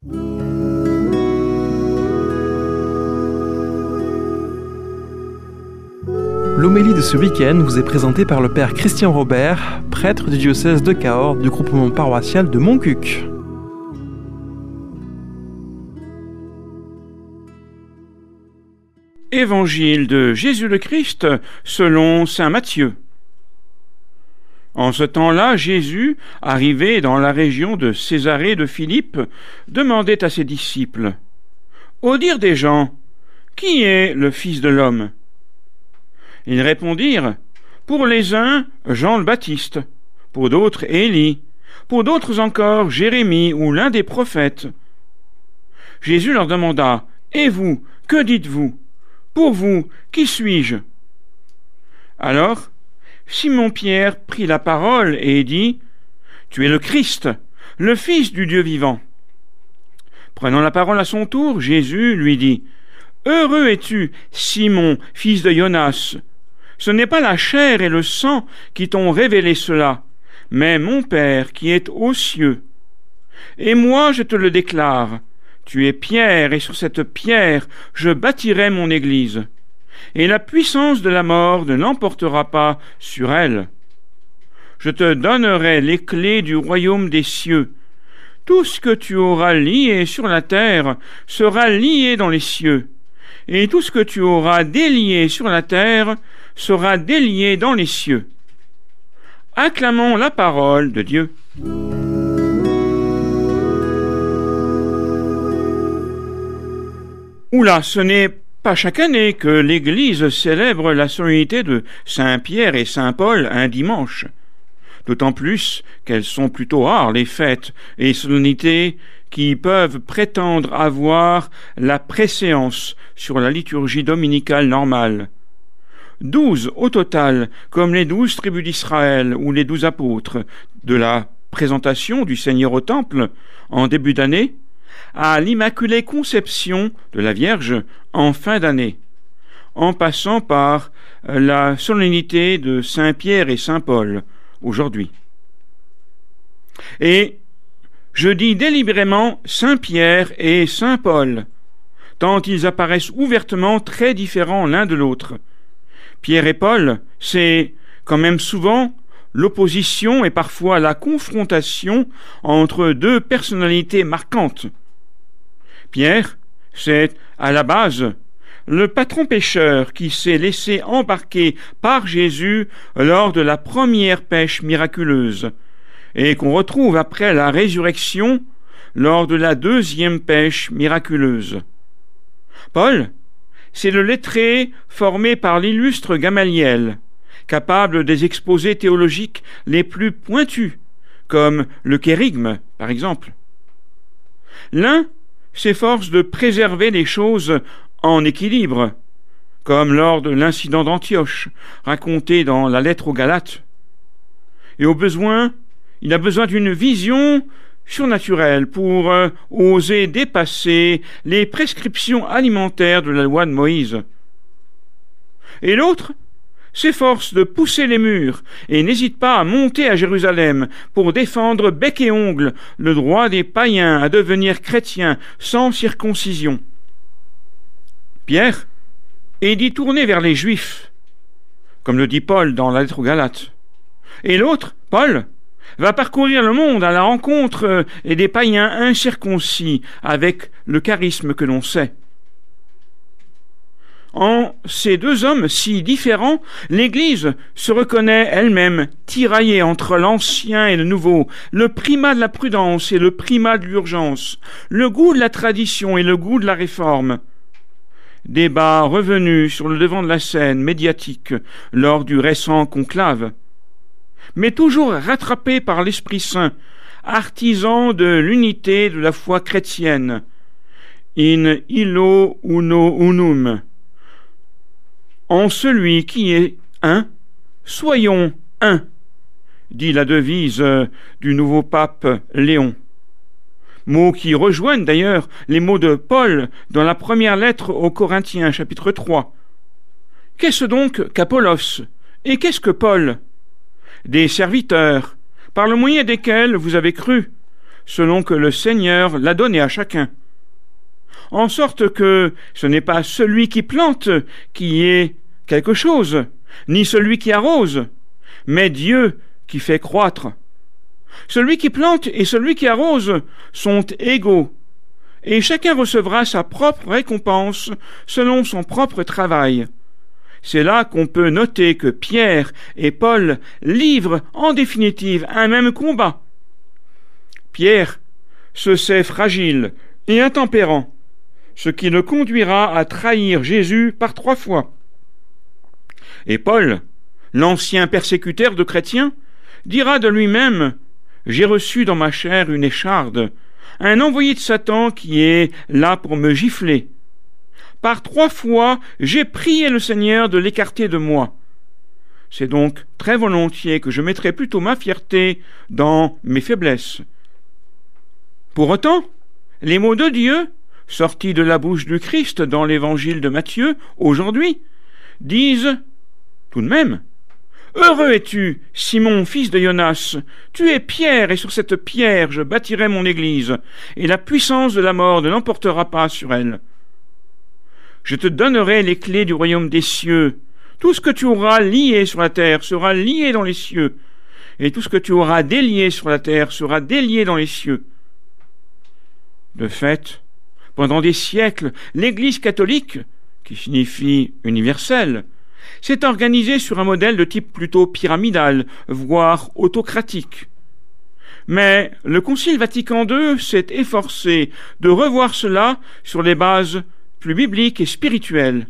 L'homélie de ce week-end vous est présentée par le père Christian Robert, prêtre du diocèse de Cahors du groupement paroissial de Montcuq. Évangile de Jésus le Christ selon saint Matthieu. En ce temps-là, Jésus, arrivé dans la région de Césarée de Philippe, demandait à ses disciples : « Au dire des gens, qui est le Fils de l'homme ?» Ils répondirent : « Pour les uns, Jean le Baptiste, pour d'autres, Élie, pour d'autres encore, Jérémie ou l'un des prophètes. » Jésus leur demanda : « Et vous, que dites-vous ? Pour vous, qui suis-je » Alors, Simon-Pierre prit la parole et dit : « Tu es le Christ, le Fils du Dieu vivant. » Prenant la parole à son tour, Jésus lui dit : « Heureux es-tu, Simon, fils de Jonas. Ce n'est pas la chair et le sang qui t'ont révélé cela, mais mon Père qui est aux cieux. Et moi je te le déclare, tu es Pierre, et sur cette pierre je bâtirai mon Église, et la puissance de la mort ne l'emportera pas sur elle. Je te donnerai les clés du royaume des cieux. Tout ce que tu auras lié sur la terre sera lié dans les cieux, et tout ce que tu auras délié sur la terre sera délié dans les cieux. » Acclamons la parole de Dieu. Oula, ce n'est pas chaque année que l'Église célèbre la solennité de Saint Pierre et Saint Paul un dimanche. D'autant plus qu'elles sont plutôt rares, les fêtes et solennités qui peuvent prétendre avoir la préséance sur la liturgie dominicale normale. 12 au total, comme les 12 tribus d'Israël ou les 12 apôtres, de la présentation du Seigneur au Temple en début d'année à l'Immaculée Conception de la Vierge en fin d'année, en passant par la solennité de Saint Pierre et Saint Paul aujourd'hui. Et je dis délibérément Saint Pierre et Saint Paul, tant ils apparaissent ouvertement très différents l'un de l'autre. Pierre et Paul, c'est quand même souvent l'opposition et parfois la confrontation entre deux personnalités marquantes. Pierre, c'est à la base le patron pêcheur qui s'est laissé embarquer par Jésus lors de la première pêche miraculeuse et qu'on retrouve après la résurrection lors de la deuxième pêche miraculeuse. Paul, c'est le lettré formé par l'illustre Gamaliel, capable des exposés théologiques les plus pointus, comme le kérigme, par exemple. L'un s'efforce de préserver les choses en équilibre, comme lors de l'incident d'Antioche, raconté dans la lettre aux Galates. Et au besoin, il a besoin d'une vision surnaturelle pour oser dépasser les prescriptions alimentaires de la loi de Moïse. Et l'autre s'efforce de pousser les murs et n'hésite pas à monter à Jérusalem pour défendre bec et ongle le droit des païens à devenir chrétiens sans circoncision. Pierre est dit tourné vers les Juifs, comme le dit Paul dans la lettre aux Galates. Et l'autre, Paul, va parcourir le monde à la rencontre des païens incirconcis avec le charisme que l'on sait. En ces deux hommes si différents, l'Église se reconnaît elle-même tiraillée entre l'ancien et le nouveau, le primat de la prudence et le primat de l'urgence, le goût de la tradition et le goût de la réforme. Débat revenu sur le devant de la scène médiatique lors du récent conclave, mais toujours rattrapé par l'Esprit Saint, artisan de l'unité de la foi chrétienne. In illo uno unum. En celui qui est un, soyons un, dit la devise du nouveau pape Léon. Mots qui rejoignent d'ailleurs les mots de Paul dans la première lettre aux Corinthiens, chapitre 3. Qu'est-ce donc qu'Apollos ? Et qu'est-ce que Paul ? Des serviteurs, par le moyen desquels vous avez cru, selon que le Seigneur l'a donné à chacun. En sorte que ce n'est pas celui qui plante qui est quelque chose, ni celui qui arrose, mais Dieu qui fait croître. Celui qui plante et celui qui arrose sont égaux, et chacun recevra sa propre récompense selon son propre travail. C'est là qu'on peut noter que Pierre et Paul livrent en définitive un même combat. Pierre se sait fragile et intempérant, ce qui le conduira à trahir Jésus par 3 fois. Et Paul, l'ancien persécuteur de chrétiens, dira de lui-même « J'ai reçu dans ma chair une écharde, un envoyé de Satan qui est là pour me gifler. Par 3 fois, j'ai prié le Seigneur de l'écarter de moi. C'est donc très volontiers que je mettrai plutôt ma fierté dans mes faiblesses. » Pour autant, les mots de Dieu, sortis de la bouche du Christ dans l'évangile de Matthieu, aujourd'hui, disent tout de même « Heureux es-tu, Simon, fils de Jonas, tu es pierre, et sur cette pierre je bâtirai mon église, et la puissance de la mort ne l'emportera pas sur elle. Je te donnerai les clés du royaume des cieux. Tout ce que tu auras lié sur la terre sera lié dans les cieux, et tout ce que tu auras délié sur la terre sera délié dans les cieux. » De fait, pendant des siècles, l'Église catholique, qui signifie universelle, s'est organisée sur un modèle de type plutôt pyramidal, voire autocratique. Mais le Concile Vatican II s'est efforcé de revoir cela sur les bases plus bibliques et spirituelles.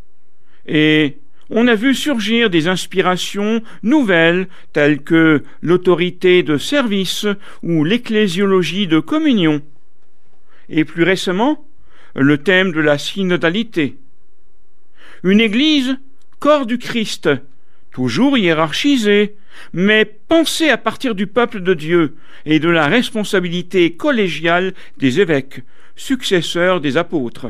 Et on a vu surgir des inspirations nouvelles telles que l'autorité de service ou l'ecclésiologie de communion. Et plus récemment, le thème de la synodalité. Une Église, corps du Christ, toujours hiérarchisée, mais pensée à partir du peuple de Dieu et de la responsabilité collégiale des évêques, successeurs des apôtres.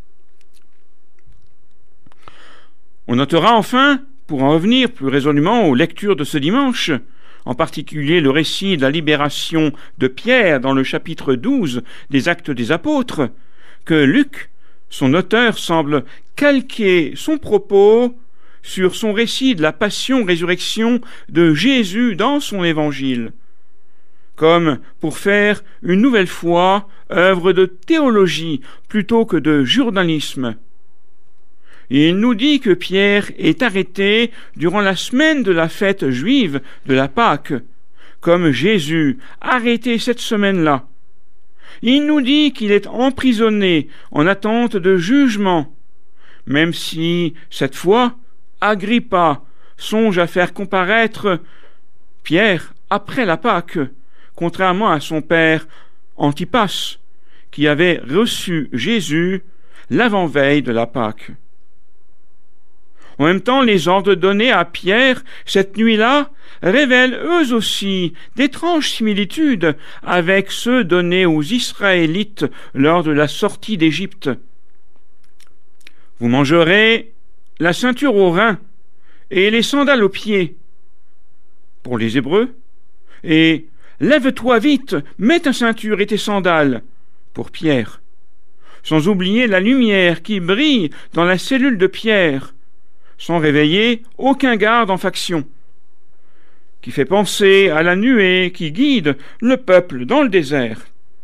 On notera enfin, pour en revenir plus résolument aux lectures de ce dimanche, en particulier le récit de la libération de Pierre dans le chapitre 12 des Actes des Apôtres, que Luc, son auteur, semble calquer son propos sur son récit de la passion-résurrection de Jésus dans son évangile, comme pour faire une nouvelle fois œuvre de théologie plutôt que de journalisme. Il nous dit que Pierre est arrêté durant la semaine de la fête juive de la Pâque, comme Jésus, arrêté cette semaine-là. Il nous dit qu'il est emprisonné en attente de jugement, même si, cette fois, Agrippa songe à faire comparaître Pierre après la Pâque, contrairement à son père Antipas, qui avait reçu Jésus l'avant-veille de la Pâque. En même temps, les ordres donnés à Pierre cette nuit-là révèlent eux aussi d'étranges similitudes avec ceux donnés aux Israélites lors de la sortie d'Égypte. Vous mangerez la ceinture aux reins et les sandales aux pieds, pour les Hébreux, et lève-toi vite, mets ta ceinture et tes sandales, pour Pierre, sans oublier la lumière qui brille dans la cellule de Pierre, sans réveiller aucun garde en faction, qui fait penser à la nuée qui guide le peuple dans le désert.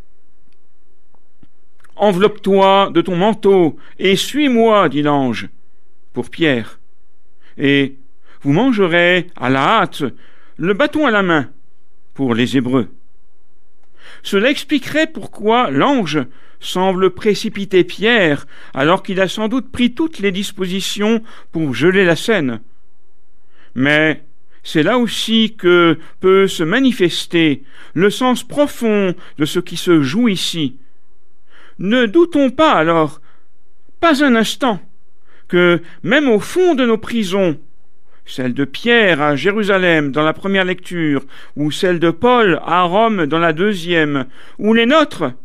Enveloppe-toi de ton manteau et suis-moi, dit l'ange, pour Pierre, et vous mangerez à la hâte le bâton à la main, pour les Hébreux. Cela expliquerait pourquoi l'ange semble précipiter Pierre alors qu'il a sans doute pris toutes les dispositions pour geler la scène. Mais c'est là aussi que peut se manifester le sens profond de ce qui se joue ici. Ne doutons pas alors, pas un instant, que même au fond de nos prisons, celle de Pierre à Jérusalem dans la première lecture, ou celle de Paul à Rome dans la deuxième, ou les nôtres,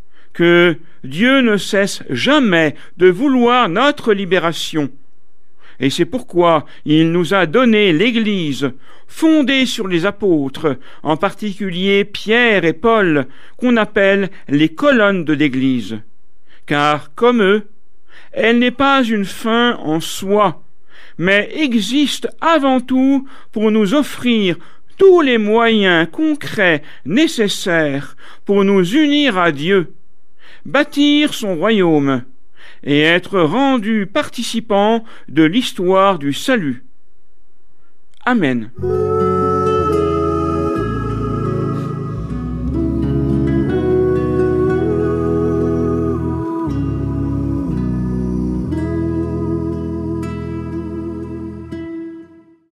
que Dieu ne cesse jamais de vouloir notre libération, Et c'est pourquoi il nous a donné l'Église, fondée sur les apôtres, en particulier Pierre et Paul, qu'on appelle les colonnes de l'Église. Car, comme eux, elle n'est pas une fin en soi, mais existe avant tout pour nous offrir tous les moyens concrets nécessaires pour nous unir à Dieu, bâtir son royaume et être rendus participants de l'histoire du salut. Amen.